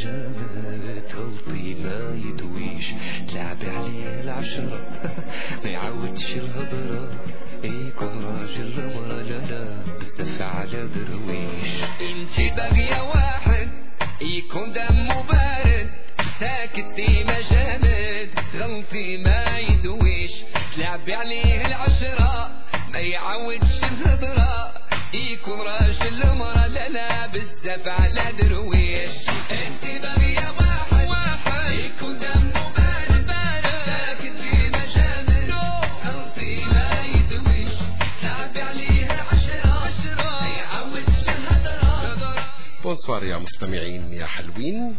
جامد تلطي ما يدويش تلعبي عليه العشرة ما يعودش الهضرة يكون راجل مرة لا بزاف على درويش انتي باغية واحد يكون دمه بارد ساكت ديما جامد غلطي ما يدويش تلعبي عليه العشرة ما يعودش الهضرة يكون راجل مرة لا بزاف على درويش انتي باغية واحد يكون دمه بارد ساكت ديما جامد غلطي ما يدويش تلعبي عليه العشرة ما يعودش الهضرة. بونسوار يا مستمعين يا حلوين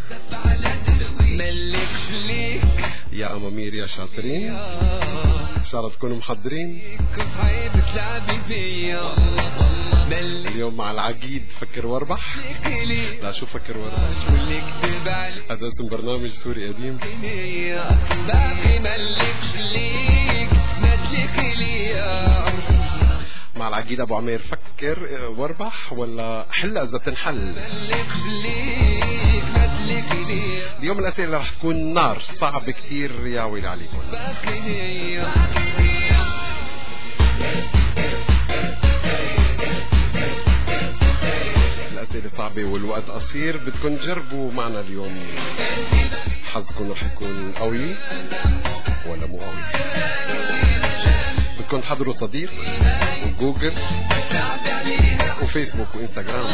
ملكش ليك يا أمامير يا شاطرين شرف تكونوا محضرين. اليوم مع العقيد فكر واربح. لا شو فكر واربح هذا اسم برنامج سوري قديم. باقي ملكش ليك مدلك ليا مع العقيد أبو عمير فكر واربح ولا حل إذا تنحل. اليوم الأسئلة رح تكون نار صعب كتير يا ويلي عليكم. الأسئلة صعبة والوقت قصير بدكم تجربوا معنا اليوم حظكم رح يكون قوي ولا مو قوي. بدكم تحضروا صديق وجوجل وفيسبوك وإنستغرام.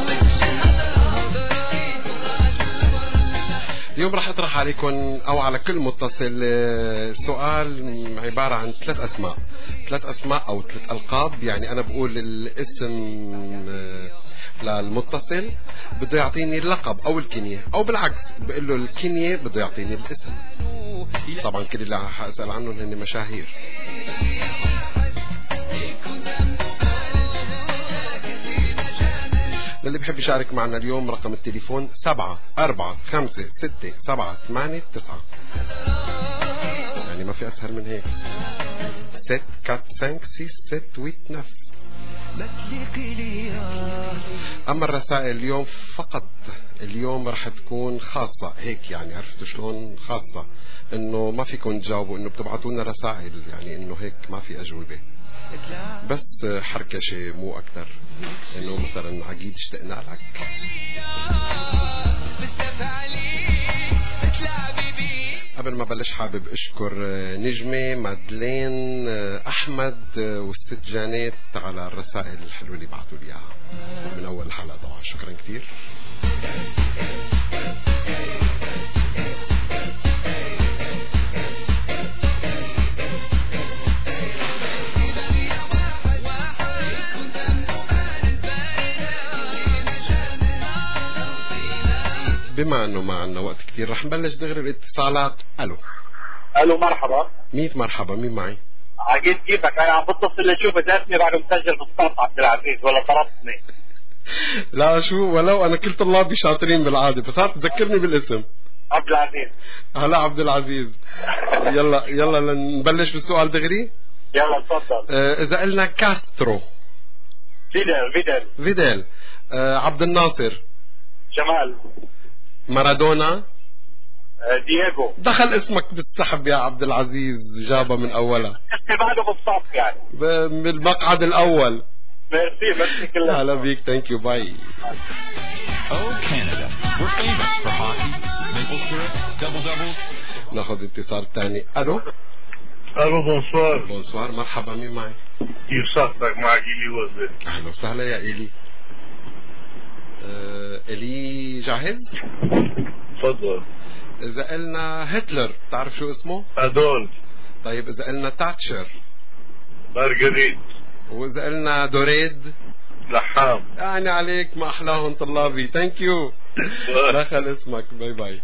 اليوم راح اطرح عليكم او على كل متصل سؤال عبارة عن ثلاث اسماء او ثلاث القاب. يعني انا بقول الاسم للمتصل بده يعطيني اللقب او الكنية او بالعكس بقول له الكنية بده يعطيني الاسم. طبعا كل اللي راح اسال عنهم هن مشاهير. للي بحب يشارك معنا اليوم رقم التليفون 7456789 يعني ما في أسهل من هيك 7456789. أما الرسائل اليوم فقط اليوم رح تكون خاصة هيك يعني عرفتوا شلون خاصة إنه ما فيكم تجاوبوا إنه بتبعتوا لنا رسائل يعني إنه هيك ما في أجوبة بس حركشة مو أكتر إنه مثلا عقيد اشتقنا لك. قبل ما بلش حابب أشكر نجمة مادلين أحمد والست جانيت على الرسائل الحلوة اللي بعثوا لي إياها من أول الحلقة. طبعا شكرا كتير. بما انه ما عندنا وقت كتير رح نبلش دغري الاتصالات. الو مرحبا. 100 مرحبا. مين معي؟ عقيد كيفك؟ انا عم بتصل لشوف اذا اسمي بعده مسجل بالصوت عبد العزيز ولا طربتني. لا شو ولو انا كل طلابي شاطرين بالعاده بس هات تذكرني بالاسم. عبد العزيز. هلا عبد العزيز. يلا نبلش بالسؤال دغري. يلا تفضل. اذا قلنا كاسترو. فيدل. عبد الناصر. جمال. مارادونا. دييغو. دخل اسمك بالسحب يا عبد العزيز جابها من اولها. اسمي بعده بالصف يعني بالمقعد الاول. ميرسي كلها. هلا بيك. ثانك يو باي. Oh Canada, we're famous for hockey, maple syrup, double doubles. ناخذ اتصال ثاني. الو بونسوار. مرحبا. مين معي؟ يصفق معك إلي وزد. اهلا وسهلا يا إلي. إلي جاهز؟ تفضل. إذا قلنا هتلر تعرف شو اسمه؟ أدولف. طيب إذا قلنا تاتشر؟ مارغريت. وإذا قلنا دوريد؟ لحام. يعني عليك ما أحلاهم طلابي. ثانك يو. دخل اسمك. باي باي.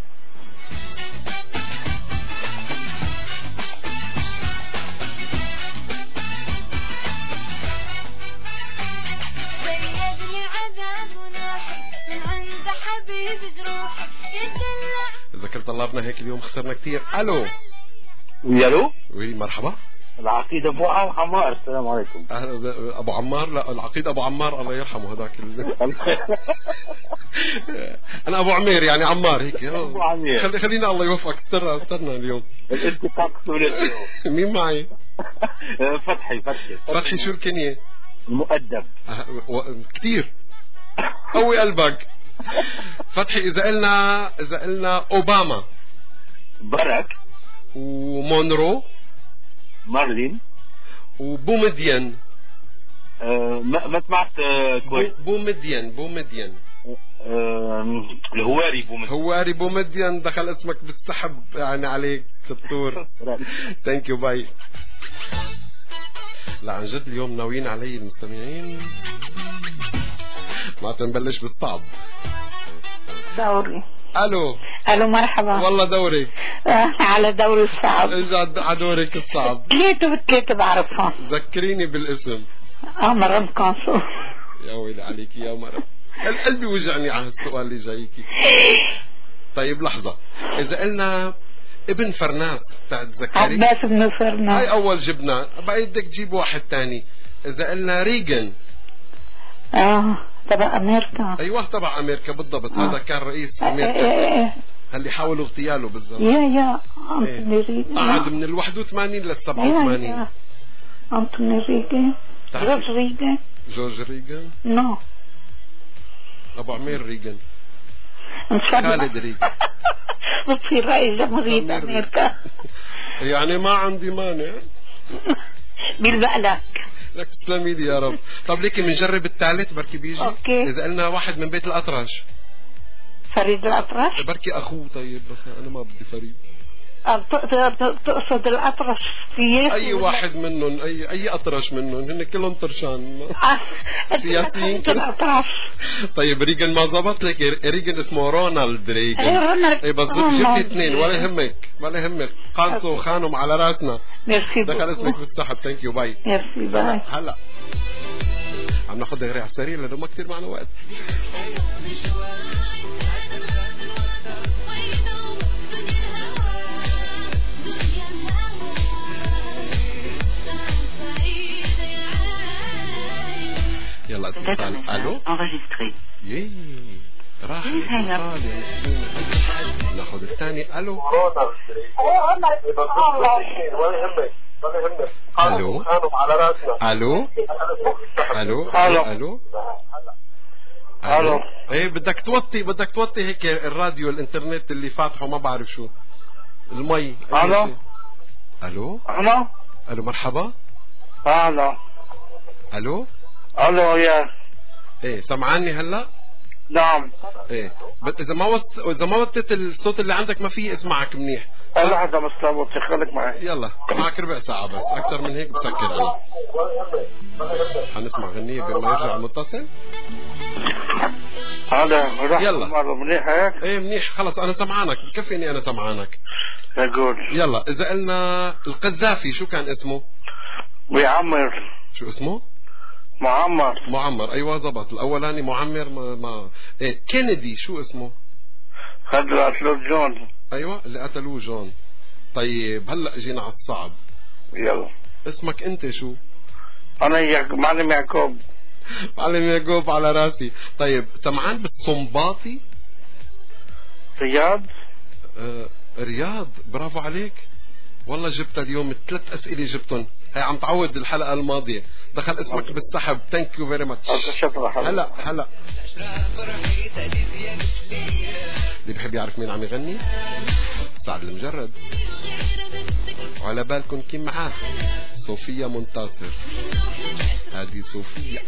إذا كل طلابنا هيك اليوم خسرنا كتير. ألو. وي مرحبا. العقيد أبو عمار. السلام عليكم. أبو عمار. لا العقيد أبو عمار الله يرحمه هذاك انا ابو عمير يعني عمار هيك. أبو عمير. خلينا الله يوفقك. استنى اليوم. انت تقصد مين معي؟ فتحي شو الكنية؟ المؤدب. كتير قوي قلبك. فتحي اذا قلنا اوباما، برك، ومونرو، مارلين، وبومدين. ما سمعت كويس. بومدين الهواري بومدين دخل اسمك بالسحب يعني عليك شطور. ثانك يو باي. لا عن جد اليوم ناويين علي المستمعين. ما تنبلش بالصعب. دوري. الو مرحبا. والله دورك. على دوري الصعب. اجى على دورك الصعب. 3 بعرفهم. ذكريني بالاسم. مرام كونسو. يا ويلي عليكي يا مرام. قلبي وجعني على السؤال اللي جايكي. طيب لحظة، إذا قلنا ابن فرناس تتذكري؟ عباس بن فرناس. هاي أول جبنا، بقى بدك تجيب واحد تاني. إذا قلنا ريغن. تبع أمريكا. أيوة تبع أمريكا بالضبط. هذا كان رئيس أمريكا. اللي حاولوا اغتياله بالضبط. يا أنتوني ريغن. قعد من 81 لل 87. أنتوني ريغن. جورج ريغن. نو. أبو عمير ريغن. خالد ريغن. بتصير رئيس جمهورية أمريكا. يعني ما عندي مانع. بالبقلك. لك تسلمي لي يا رب. طب ليكي بنجرب الثالث بركي بيجي. أوكي. إذا قلنا واحد من بيت الأطرش. فريد الأطرش. بركي أخوه. طيب بس أنا ما بدي فريد. تقصد الأطرش سياسي؟ أي واحد منهم، أي أطرش منهم، هن كلهم طرشان سياسيين الأطرش. طيب ريغن ما زبط لك. ريغن اسمه رونالد ريغن. اي بالضبط. جبتي 2 ولا يهمك. قانصوا وخانهم على راسنا. ميرسي. دخل اسمك بالسحب. ثانك يو باي. ميرسي باي. هلا عم ناخذ دغري على السريع لانه ما كثير معنا وقت. يلا اتصال. الو راح الاتصال يا مسكين. ناخذ الثاني. الو ايه بدك توطي هيك الراديو الانترنت اللي فاتحه ما بعرف شو المي. الو مرحبا. الو يا ايه سمعاني هلا؟ نعم. ايه اذا ما وطيت الصوت اللي عندك ما في اسمعك منيح. لحظة بس خليك معي. يلا معك ربع ساعة بس، أكثر من هيك بسكر أنا. حنسمع غنية بما يرجع المتصل. هذا يلا منيح هيك؟ ايه منيح خلص أنا سمعانك، بكفيني أنا سمعانك. أقول يلا إذا قلنا القذافي شو كان اسمه؟ معمر. شو اسمه؟ معمر. أيوة زبط. الأولاني معمر ما إيه. كينيدي شو اسمه؟ هذا قتلوه جون. أيوة اللي قتلوه جون. طيب هلا جينا على الصعب. يلا اسمك أنت شو؟ أنا معلم يعقوب. معلم يعقوب على راسي. طيب سمعان بالصنباطي؟ رياض. رياض برافو عليك والله. جبت اليوم 3 أسئلة جبتهم. هي عم تعود الحلقة الماضية. دخل اسمك بالسحب. ثانك يو فيري ماتش. هلا اللي بحب يعرف مين عم يغني سعد المجرد. وعلى بالكم كم معاه صوفيا منتصر. هذه صوفيا.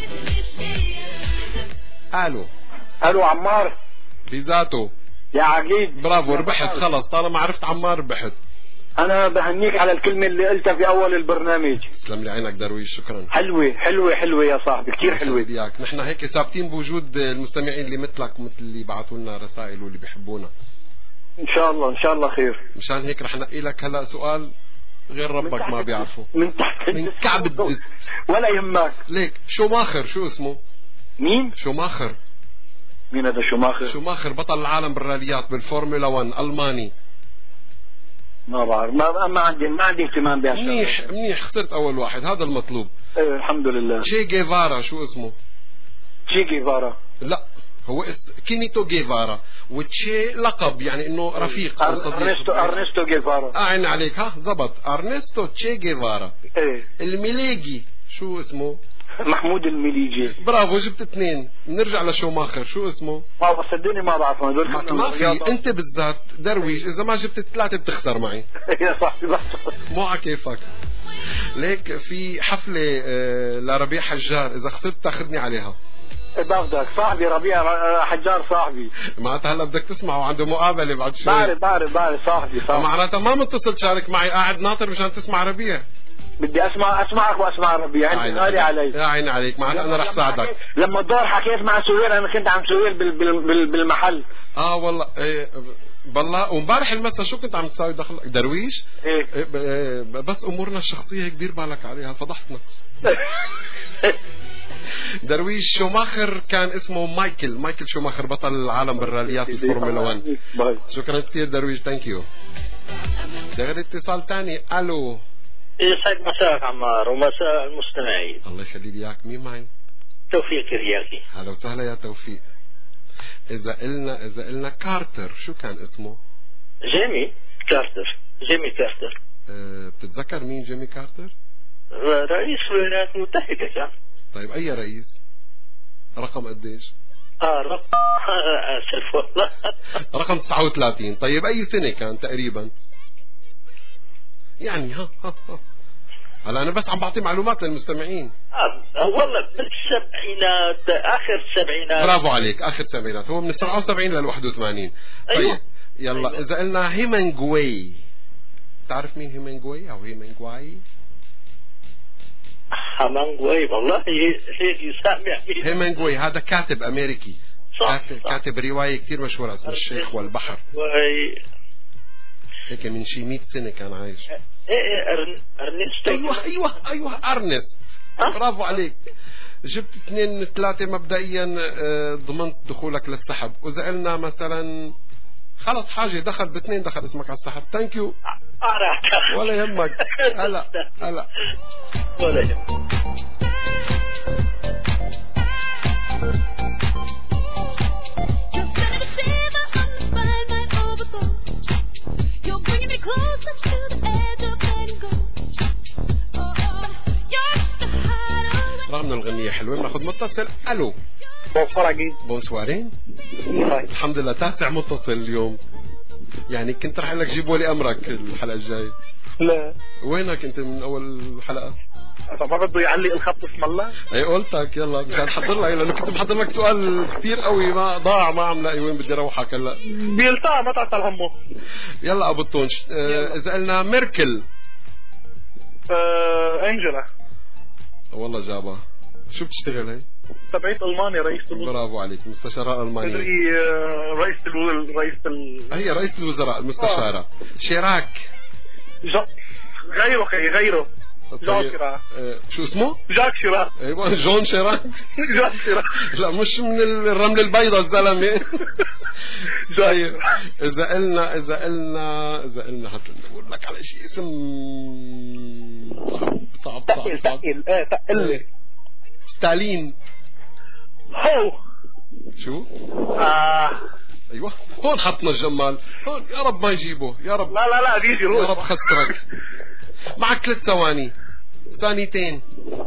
الو عمار بذاته يا عقيد. برافو ربحت خلص. طالما عرفت عمار ربحت. أنا بهنيك على الكلمة اللي قلتها في أول البرنامج. تسلم لي عينك درويش. شكرا. حلوة يا صاحبي كتير حلوة. إياك نحن هيك ثابتين بوجود المستمعين اللي مثلك مثل اللي بعثوا لنا رسائل واللي بيحبونا. إن شاء الله خير. مشان هيك رح نقي لك هلا سؤال غير ربك ما بيعرفه. من كعب الدس. ولا يهمك. ليك شوماخر شو اسمه؟ مين؟ شوماخر. مين هذا شوماخر؟ شوماخر بطل العالم بالراليات بالفورمولا 1 ألماني. ما بعرف. ما عندي اهتمام بهالشيء. منيح خسرت أول واحد. هذا المطلوب. ايه الحمد لله. تشي جيفارا شو اسمه؟ تشي جيفارا. لا هو كينيتو جيفارا، وتشي لقب يعني انه رفيق او صديق. ارنستو جيفارا. عين عليك، ها زبط، ارنستو تشي جيفارا. ايه. الميليجي شو اسمه؟ محمود الميليجي. برافو، جبت اثنين. نرجع لشوماخر، شو اسمه؟ ما صدقني ما بعرف هذول. ما في، انت بالذات درويش اذا ما جبت ثلاثه بتخسر معي. يا صاحبي مو على كيفك. ليك في حفله لربيع حجار، اذا خسرت تاخذني عليها. باخذك صاحبي، ربيع حجار صاحبي. معناتها هلا بدك تسمعه، عنده مقابله بعد شوي. بعرف صاحبي. معناتها ما متصل تشارك معي، قاعد ناطر مشان تسمع ربيع. بدي اسمعك واسمع ربيع، انت غالي علي. يا عيني عليك، معناتها انا رح ساعدك. لما الدور حكيت مع سوير، انا كنت عم سوير بالمحل. والله إيه بالله. ومبارح المسا شو كنت عم تساوي درويش؟ إيه بس امورنا الشخصيه هيك دير بالك عليها، فضحتنا. درويش شوماخر كان اسمه مايكل شوماخر، بطل العالم بالراليات الفورمولا 1. شكرا كثير درويش، ثانك يو. دغري اتصال ثاني. الو. يسعد مساك عمار ومساء المستمعين. الله يخلي لي اياك. مين معي؟ توفيق الرياضي. اهلا وسهلا يا توفيق. اذا قلنا كارتر، شو كان اسمه؟ جيمي كارتر. بتتذكر مين جيمي كارتر؟ رئيس الولايات المتحدة كان. طيب اي رئيس؟ رقم قديش؟ اسف والله. رقم 39. طيب اي سنة كان تقريبا؟ يعني ها هلا انا بس عم بعطي معلومات للمستمعين. والله بالسبعينات، اخر السبعينات. برافو عليك، اخر السبعينات. هو من 77 لل 81. طيب أيوة. يلا أيوة. اذا قلنا هيمنغواي، تعرف مين هيمنغواي او هيمنغواي؟ هيمنغواي والله هيك يسمع. هيمنغواي هذا كاتب امريكي. صح. كاتب رواية كتير مشهورة اسمها الشيخ والبحر. هيك من شي 100 سنة كان عايش. ارنست. ايوه ارنست. برافو عليك. جبت 2 من 3 مبدئيا، ضمنت دخولك للسحب. واذا قلنا مثلا خلص حاجة دخل ب2 دخل اسمك على السحب. ثانك يو. ولا يهمك. هلا ولا يهمك. رغم الغنية حلوة. بناخذ متصل. الو. بونسوارين. الحمد لله، 9 متصل اليوم. يعني كنت رح اقول لك جيبوا لي امرك الحلقة الجاية. لا. وينك انت من اول حلقة؟ ما بده يعلق الخط اسم الله. اي قلتك يلا مشان حضر لك، لانه كنت محضر لك سؤال كثير قوي ما ضاع، ما عم لاقي وين بدي اروحك هلا. بيلتقى ما تعطل همه. يلا ابو الطونش. اذا قلنا ميركل. انجلا. والله جابها. شو بتشتغل هي؟ تبعيت المانيا، رئيس الوزراء. برافو عليك، مستشارة المانية. هي رئيس الوزراء المستشارة. شيراك. غيره شو اسمه؟ جاك شيراك. ايوه جون شيراك. جاك شيراك. لا مش من الرمل البيضاء الزلمه. طيب اذا قلنا نقول لك على شيء اسم صعب. تقل. ستالين. هو شو؟ ايوه هون حطنا الجمال. هون يا رب ما يجيبه، يا رب. لا بيجي روح. يا رب خسرك. معك 3 ثواني، ثانيتين.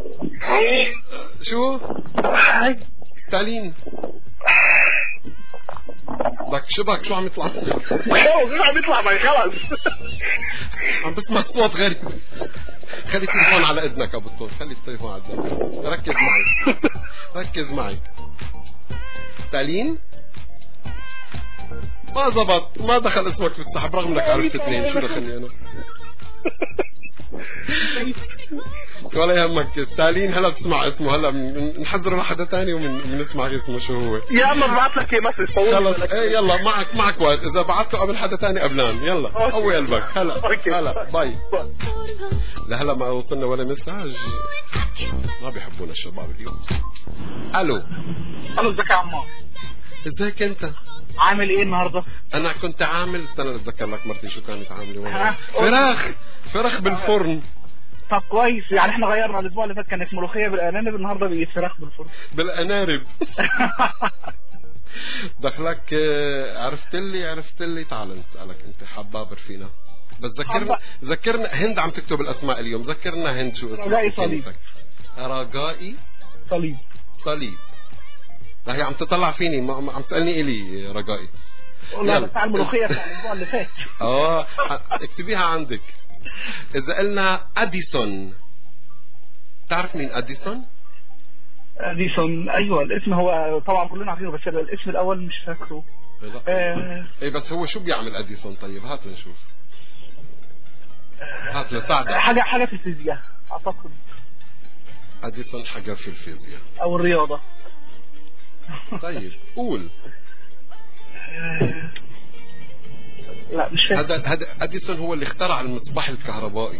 شو؟ ستالين. بدك شبك شو عم يطلع؟ عم يطلع معي خلص. عم بسمع صوت غريب. خلي التليفون على اذنك ابو الطول، خلي التليفون على اذنك. ركز معي. ستالين. ما زبط، ما دخل اسمك في السحب رغم انك عرفت 2. شو دخلني انا؟ ولا يهمك. ستالين هلا بتسمع اسمه، هلا نحذره لحدا ثاني وبنسمع اسمه شو هو. يا اما ببعث لك مسج. خلص يلا معك وقت. اذا بعثته قبل حدا ثاني قبلان. يلا قوي قلبك. هلا باي. لهلا ما وصلنا ولا مساج. ما بيحبونا الشباب اليوم. الو. ازيك يا عمار؟ ازيك انت؟ عامل ايه النهارده؟ انا كنت عامل، استنى اتذكر لك مرتي شو كانت عامله والله. فراخ بالفرن. طب كويس، يعني احنا غيرنا. الاسبوع اللي فات كانت ملوخيه بالارانب، النهارده بقت فراخ بالفرن. بالانارب. دخلك عرفت لي تعال نسألك انت حبابر فينا. بس ذكرنا هند عم تكتب الاسماء اليوم. ذكرنا هند شو اسمك؟ رجائي صليب. رجائي صليب. لا هي عم تطلع فيني، ما عم تسألني إلي رجائي. لا بتاع الملوخية بتاع الاسبوع اللي فات. اكتبيها عندك. اذا قلنا اديسون، تعرف مين اديسون؟ ايوه الاسم هو طبعا كلنا عارفينه، بس الاسم الاول مش فاكره. ايه بس هو شو بيعمل اديسون؟ طيب هات نشوف، هات لساعدك. حاجة في الفيزياء اعتقد. اديسون حاجة في الفيزياء او الرياضة. طيب قول. لا مش فاكر. هذا اديسون هو اللي اخترع المصباح الكهربائي.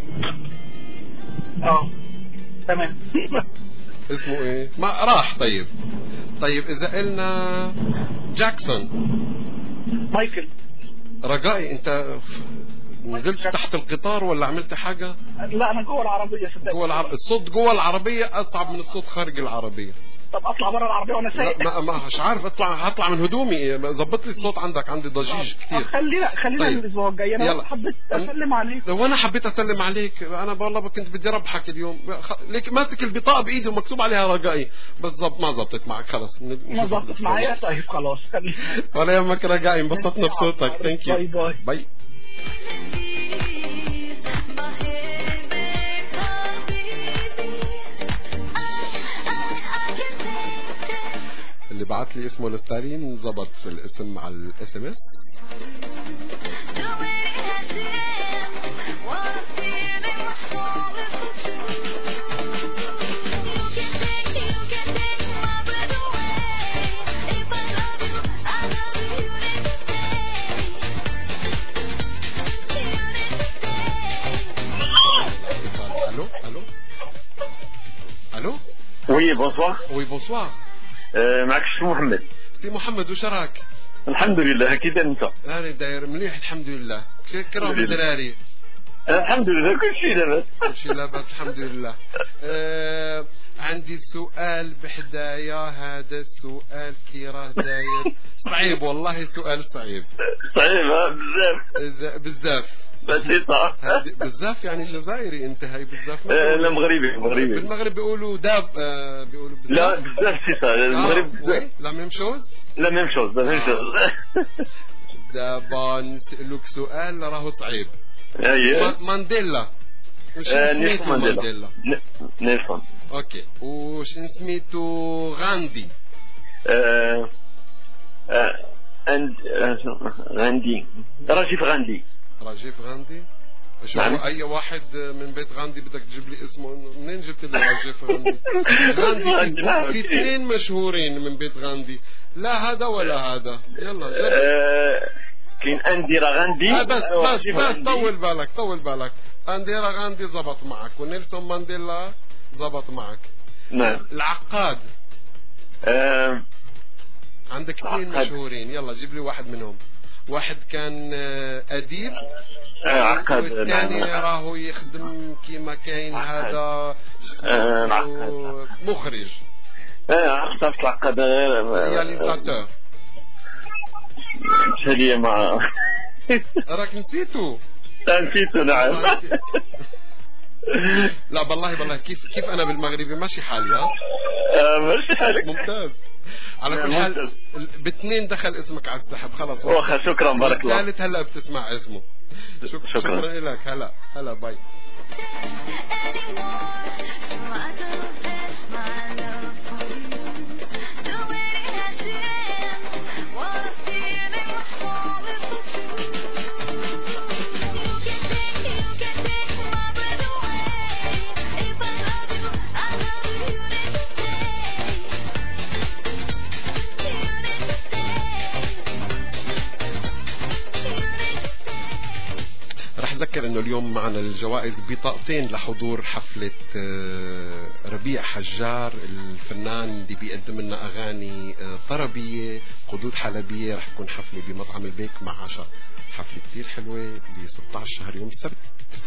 تمام. اسمه ايه؟ ما راح. طيب اذا قلنا جاكسون. مايكل. رجائي انت نزلت تحت القطار ولا عملت حاجة؟ لا انا جوه العربية صدقني. الصوت جوه العربية اصعب من الصوت خارج العربية. طب اطلع برا العربية وانا سايق؟ ما مش عارف هطلع من هدومي. ظبط لي الصوت عندك، عندي ضجيج كتير. خلينا طيب. الاسبوع الجاي. انا حبيت اسلم عليك. لو انا حبيت اسلم عليك انا والله كنت بدي ربحك اليوم. ليك ماسك البطاقة بايدي ومكتوب عليها رجائي، بس ما زبطت معك. خلص ما زبطت معايا. طيب خلاص ولا يهمك رجائي، انبسطنا بصوتك. ثانك يو. باي. اللي بعت لي اسمه للستارين زبط في الاسم مع الاس ام اس. الو. وي بونسوار. معك سي محمد. سي محمد وش راك؟ الحمد لله. اكيد انت؟ انا داير مليح الحمد لله. كراهم الدراري؟ الحمد لله كل شيء لاباس. كل شيء لاباس الحمد لله. عندي سؤال بحدايا. هذا السؤال كي راه داير صعيب والله. سؤال صعيب بزاف بسيطة. بزاف يعني جزائري انت. هاي بزاف. لا مغربي. بالمغرب بيقولوا داب. بيقولوا بزاف. لا بزاف سيطة. المغرب بزاف. لا ميم شوز. دابا نسألك سؤال راهو صعيب. مانديلا. وش سميتو مانديلا؟ نيلسون. اوكي. وش سميتو غاندي؟ راجيف غاندي. شو نعم. اي واحد من بيت غاندي بدك تجيب لي اسمه؟ منين جبت لي راجيف غاندي؟ غاندي في اثنين مشهورين من بيت غاندي، لا هذا ولا هذا. يلا كاين انديرا غاندي. بس طول بالك. انديرا غاندي زبط معك، ونيلسون مانديلا زبط معك. نعم. العقاد. عندك اثنين مشهورين، يلا جيب لي واحد منهم. واحد كان أديب، والثاني راهو يخدم كيما كاين هذا مخرج. عرفت العقاد رياليزاتور. شديه مع راك نسيتو. نعم. لا بالله كيف انا بالمغربي ماشي حالي. ماشي حالك. ممتاز. على كل حال باثنين دخل اسمك على السحب. خلاص شكرا بارك الله. الثالث هلا بتسمع اسمه. شكرا لك. هلا باي. رح أذكر أنه اليوم معنا الجوائز بطاقتين لحضور حفلة ربيع حجار الفنان اللي بيقدم لنا أغاني طربية قدود حلبية. رح تكون حفلة بمطعم البيك مع عشاء. حفلة كتير حلوة ب 16 شهر يوم السبت.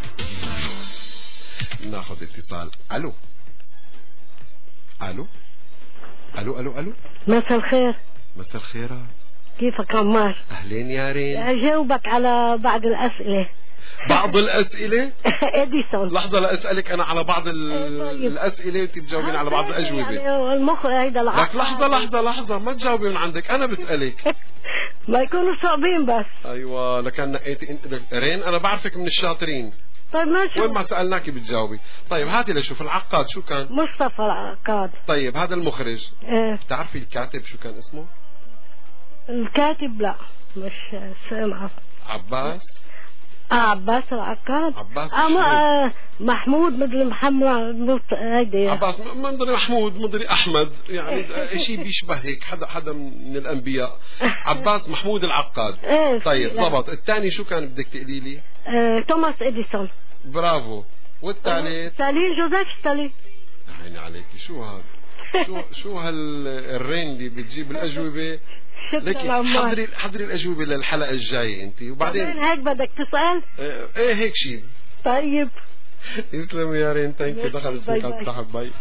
ناخذ اتصال. ألو. مساء الخير. مساء الخيرات. كيفك عمار؟ أهلين يا رين. أجاوبك على بعض الأسئلة. بعض الأسئلة؟ إديسون. لحظة لأسألك أنا على بعض الأسئلة وأنت تجاوبين على بعض الأجوبة. يعني المخ هيدا لك لحظة ما تجاوبي من عندك، أنا بسألك. ما يكونوا صعبين بس. أيوة لكن نقيتي أنت رين، أنا بعرفك من الشاطرين. طيب ماشي. وين ما سألناكي بتجاوبي. طيب هاتي لشوف العقاد شو كان؟ مصطفى العقاد. طيب هذا المخرج. ايه. بتعرفي الكاتب شو كان اسمه؟ الكاتب لا مش سامعه. عباس. عباس العقاد. عباس محمود مدري محمد هيدي. عباس مدري محمود مدري احمد، يعني شيء بيشبه هيك، حدا من الانبياء. عباس محمود العقاد. طيب ضبط. الثاني شو كان بدك تقولي لي؟ توماس اديسون. برافو. والثالث؟ ستالين، جوزيف ستالين. عيني عليكي، شو هذا؟ شو هالرين اللي بتجيب الاجوبه؟ لكن حضري الاجوبه للحلقه الجايه انت، وبعدين هيك بدك تسال؟ ايه هيك شيء. طيب يسلم يا رين، ثانك يو. دخل اسمك على السحب. باي.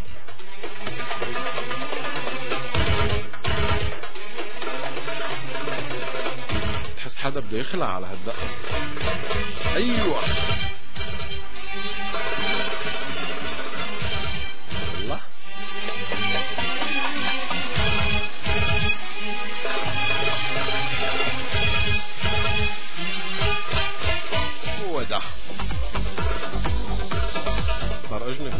تحس حدا بده يخلع على هالدقه. ايوه والله. هو ده صار اجنبي.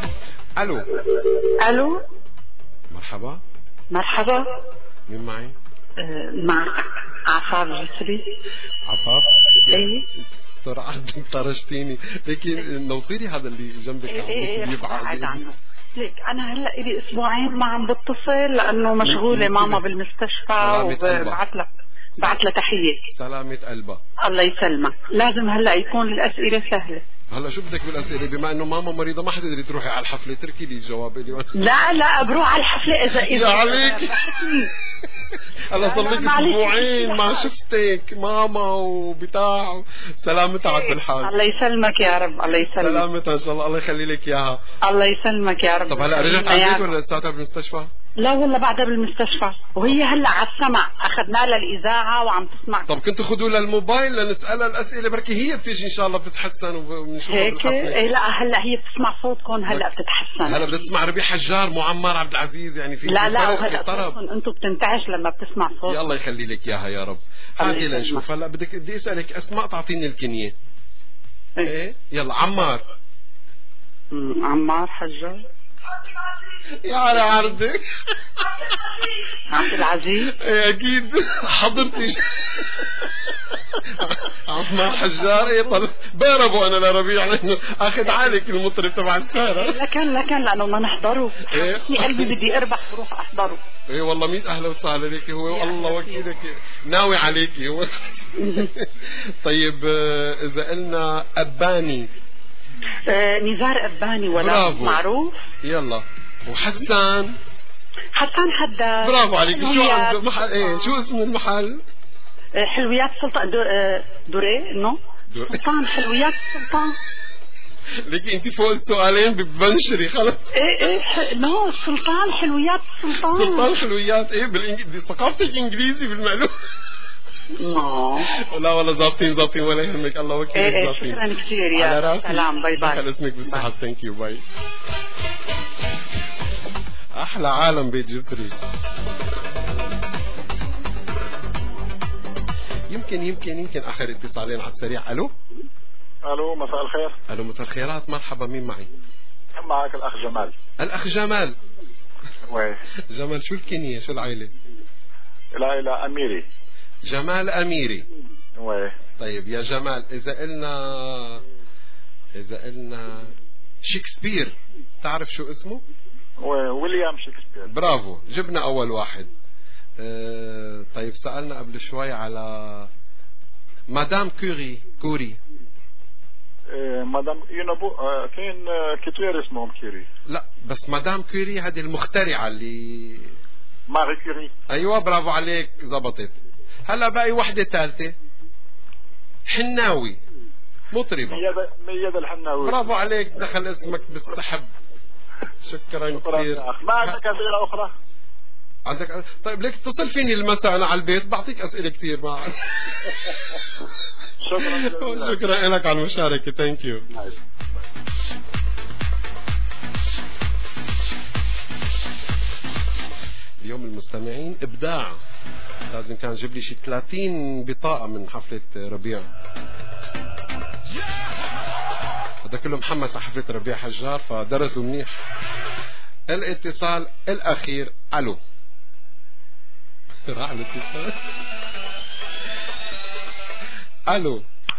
الو. مرحبا. مرحبا. مين معي؟ معك عفاف جسري. عفاف؟ ايه بسرعة طرشتيني. لكن نوصيلي هذا اللي جنبك بعد عنه. ليك انا هلا لي اسبوعين ما عم بتصل لانه مشغولة ماما بالمستشفى، وبعت لها تحية. سلامة قلبها. الله يسلمك. لازم هلا يكون الاسئلة سهلة. هلا شو بدك بالاسئله؟ بما انه ماما مريضه ما حتقدري تروحي على الحفله، تركي لي الجواب اليوم. لا بروح على الحفله اذا يا عليك. هلا صار لك اسبوعين ما شفتك ماما وبتاع. سلامتها عبد الحاج. الله يسلمك يا رب. الله يسلمك. سلامتها ان شاء الله. الله يخلي لك اياها. الله يسلمك يا رب. طب هلا رجعت على البيت ولا لساتها بالمستشفى؟ لا والله بعدها بالمستشفى، وهي هلا على السمع، اخذنا لها الاذاعه وعم تسمع. طب كنتوا خذوا لها الموبايل لنسالها الاسئله، بركي هي بتيجي ان شاء الله بتتحسن وبنشوفها هيك. إيه لا هلا هي بتسمع صوتكم، هلا بتتحسن. هلا بتسمع ربيع حجار مو عمار عبد العزيز، يعني في لا وهلا انتم بتنتعش لما بتسمع صوت. يا الله يخلي لك اياها يا رب. هاتي لنشوف. هلا بدي اسالك اسماء تعطيني الكنيه. ايه يلا. عمار. عمار حجار. يا على عرضك. عبد العزيز. ايه اكيد حضرتي. عمار حجار. ايه طلع باربو انا لربيع لانه اخذ عليك المطرب تبع السهره. لكن لانه ما نحضره. إيه؟ قلبي بدي اربح بروح احضره. ايه والله 100 اهلا وسهلا لك. هو الله وكيلك ناوي عليكي هو. طيب اذا قلنا اباني. نزار أباني ولا معروف. يلا. وحسان. حسان حداد. برافو عليك. شو محل ايه شو اسم المحل؟ حلويات سلطان. دوري نو سلطان. حلويات سلطان. ليك انت فوق السؤالين ببنشري خلص. ايه نو سلطان. حلويات سلطان حلويات. ايه ثقافتك انجليزي بالمعلومة. لا والله ظابطين ولا يهمك. الله وكيلك. ظابطين. شكرا كثير يا سلام. باي باي. دخل اسمك بالصحة. ثانك يو. باي. احلى عالم بيت جسري. يمكن اخر اتصالين على السريع. الو مساء الخير. الو مساء الخيرات. مرحبا. مين معي؟ معك الاخ جمال. الاخ جمال. وي جمال. شو الكنية شو العائلة؟ العائلة أميري. جمال أميري. وي. طيب يا جمال إذا قلنا شكسبير، تعرف شو اسمه؟ ويليام شكسبير. برافو، جبنا أول واحد. طيب سألنا قبل شوي على مدام كوري. مدام كاين كتير اسمهم كيري. لا بس مدام كوري هذه المخترعة اللي ماري كوري. أيوة برافو عليك زبطت. هلا باقي وحدة ثالثة. حناوي مطربة. ميادة الحناوي. برافو عليك. دخل اسمك بالسحب. شكرا كثير. ما عندك أسئلة أخرى؟ عندك طيب ليك اتصل فيني المساء أنا على البيت بعطيك أسئلة كتير معك. شكرا لك على المشاركة. ثانك يو. اليوم المستمعين إبداع. لازم كان جيب لي شي 30 بطاقة من حفلة ربيع. هذا كله محمس على حفلة ربيع حجار فدرسوا منيح. الاتصال الأخير. ألو. راح الاتصال. ألو.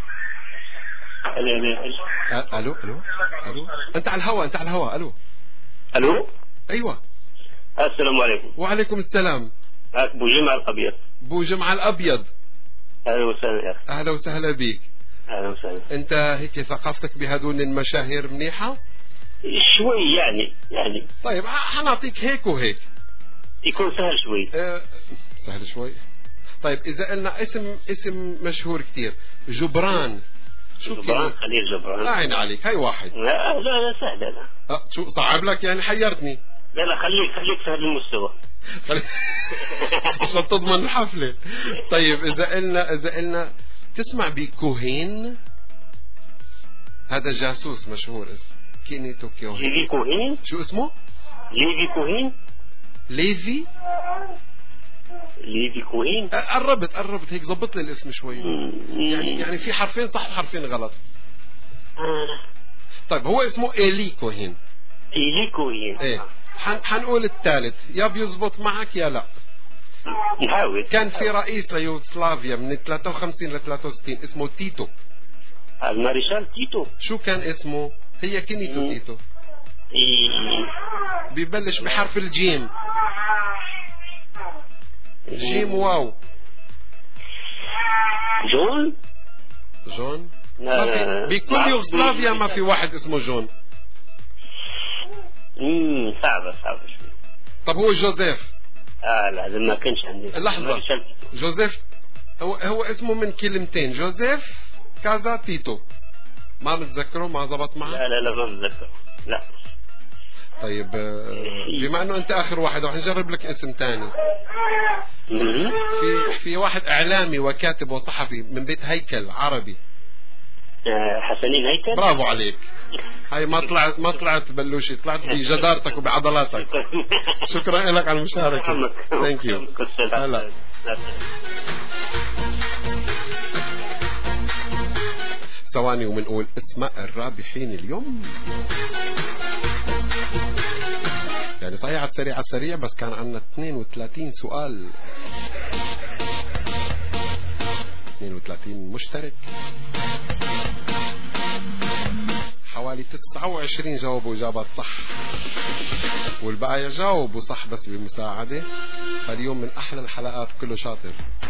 ألو ألو ألو. أنت على الهواء. ألو. ألو. أيوة. السلام عليكم. وعليكم السلام. بو جمعة الأبيض. بو جمعة الأبيض. أهلا وسهلا يا أخي. أهلا وسهلا بيك. أهلا وسهلا. أنت هيك ثقافتك بهدول المشاهير منيحة؟ شوي يعني. طيب حنعطيك هيك وهيك. يكون سهل شوي. سهل شوي. طيب إذا قلنا اسم مشهور كتير جبران. شو جبران خليل جبران. لا عين عليك. هاي واحد. لا سهل هذا. شو صعب لك يعني حيرتني. لا خليك سهل المستوى. عشان تضمن الحفلة. طيب إذا قلنا تسمع بكوهين. هذا جاسوس مشهور اسمه كينيتو كوهين. ليفي كوهين. شو اسمه؟ ليفي كوهين. ليفي كوهين. قربت هيك ضبط لي الاسم شوي. يعني في حرفين صح وحرفين غلط. طيب هو اسمه إيلي كوهين. ايه حنقول الثالث يا بيزبط معك يا لا. نحاول. كان في رئيس ليوغوسلافيا من 53 ل 63 اسمه تيتو. المارشال تيتو. شو كان اسمه؟ هي كينيتو تيتو. بيبلش بحرف الجيم. جيم واو. جون. بكل يوغوسلافيا ما في واحد اسمه جون. صعبة شوي. طب هو جوزيف. لا ما كانش عندي. لحظة. جوزيف هو اسمه من كلمتين جوزيف كازا تيتو. ما متذكره ما زبط معك؟ لا ما متذكره. لا. طيب بما انه انت اخر واحد رح نجرب لك اسم تاني. في واحد اعلامي وكاتب وصحفي من بيت هيكل عربي. حسنين هيكل. برافو عليك. هاي ما طلعت بلوشي، طلعت بجدارتك وبعضلاتك. شكرا لك على المشاركة. ثانك يو. هلا. ثواني ومنقول اسماء الرابحين اليوم. يعني صحيح على السريع بس كان عندنا 32 سؤال. 32 مشترك. حوالي 29 جاوبوا إجابات صح والبقايا جاوبوا صح بس بمساعدة. فاليوم من أحلى الحلقات كله شاطر.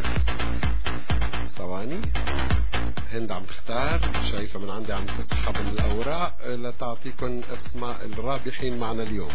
ثواني هند عم تختار شايفة من عندي عم تسحب الأوراق لتعطيكم أسماء الرابحين معنا اليوم.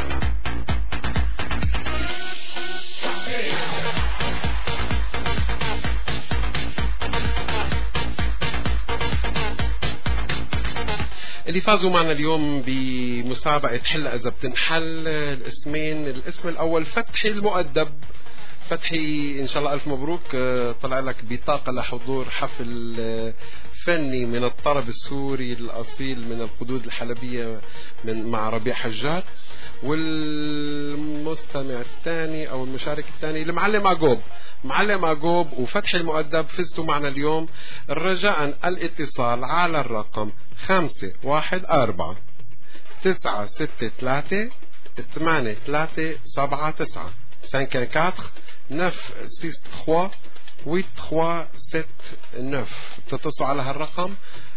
اللي فازوا معنا اليوم بمسابقة حلة إذا بتنحل الاسمين. الاسم الأول فتحي المؤدب. فتحي إن شاء الله ألف مبروك. طلع لك بطاقة لحضور حفل فني من الطرب السوري الأصيل من الخدود الحلبية مع ربيع حجار. والمستمع الثاني أو المشارك الثاني المعلم عقوب وفتحي المؤدب فزتوا معنا اليوم. رجاء الاتصال على الرقم 514-963-8379 514-963-8379. تتصلوا على هالرقم.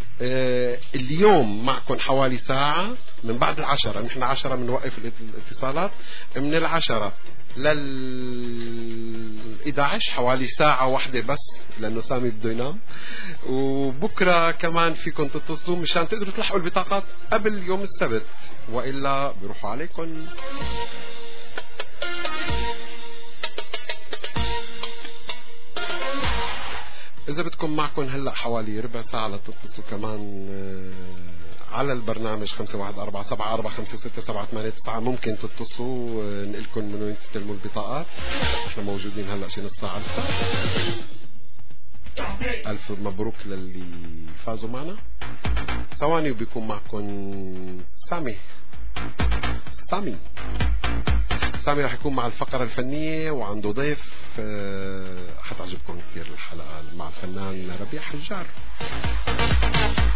اليوم معكم حوالي ساعة من بعد 10. نحن 10 بنوقف الاتصالات. من 10 لل11 حوالي ساعة واحدة بس لأنه سامي بده ينام. وبكرة كمان فيكم تتصلوا مشان تقدروا تلحقوا البطاقات قبل يوم السبت وإلا بيروحوا عليكم. إذا بدكم معكم هلأ حوالي ربع ساعة لتتصلوا كمان على البرنامج 5147456789 ممكن تتصلوا نقلكم من وين تستلموا البطاقات. احنا موجودين هلا شي نص ساعة لسه. ألف مبروك للي فازوا معنا. ثواني وبيكون معكم سامي رح يكون مع الفقرة الفنية وعنده ضيف حتعجبكم كثير الحلقة مع الفنان ربيع حجار.